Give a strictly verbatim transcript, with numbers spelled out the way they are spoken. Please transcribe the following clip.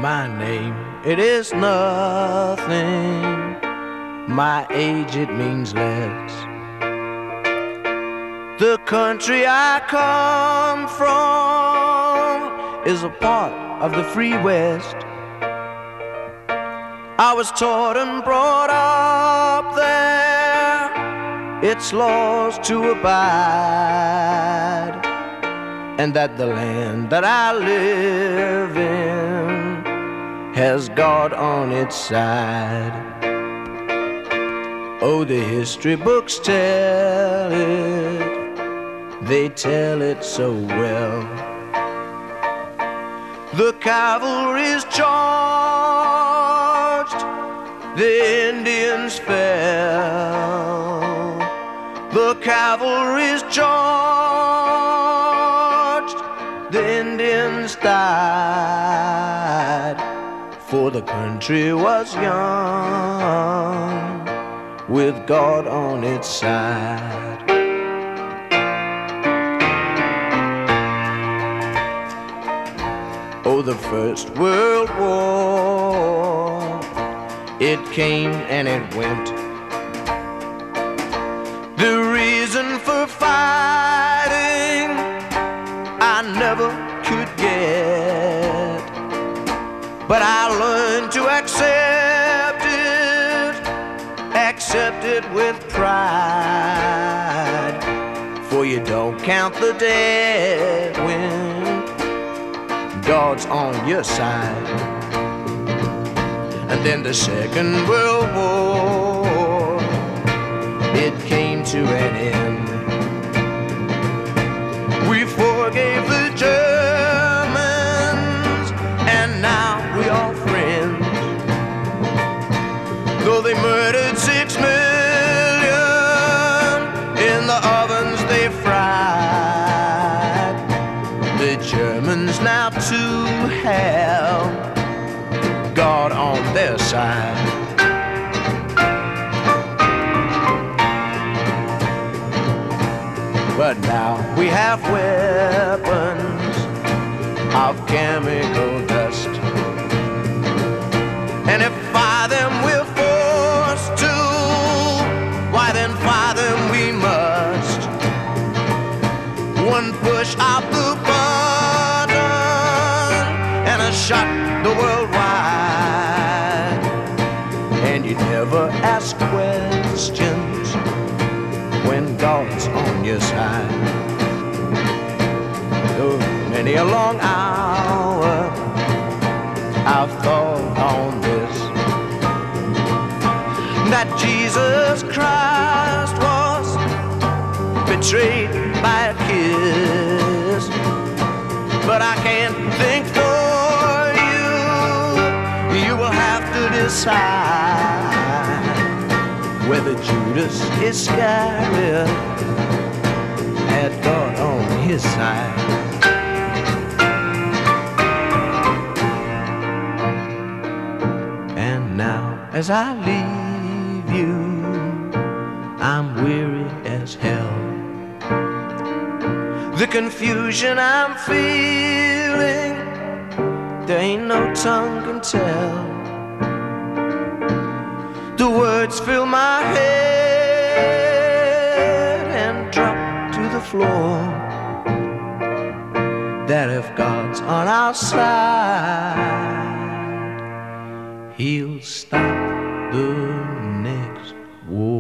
my name, it is nothing. My age, it means less. The country I come from is a part of the free West. I was taught and brought up there, its laws to abide, and that the land that I live in has God on its side. Oh, the history books tell it, they tell it so well. The cavalry's charged, the Indians fell. The cavalry's charged, the Indians died. For the country was young, with God on its side. Oh, the First World War, it came and it went. The reason for fighting I never could get, but I learned to accept it, accept it with pride. For you don't count the dead when God's on your side. And then the Second World War, it came to an end. We forgave the Germans, and now we are friends. Though they murdered six million in the ovens they fried, the Germans now too have God on their side. But now we have weapons of chemical dust, and if fire them we're forced to, why then fire them we must. One push of the button and a shot the world wide, and you never ask questions when God's on your side. Oh, many a long hour I've thought on this, that Jesus Christ was betrayed by a kiss. But I can't think for you, you will have to decide whether Judas Iscariot had God on his side. And now as I leave you, I'm weary as hell. The confusion I'm feeling, there ain't no tongue can tell. The words fill my head and drop to the floor, that if God's on our side, He'll stop the next war.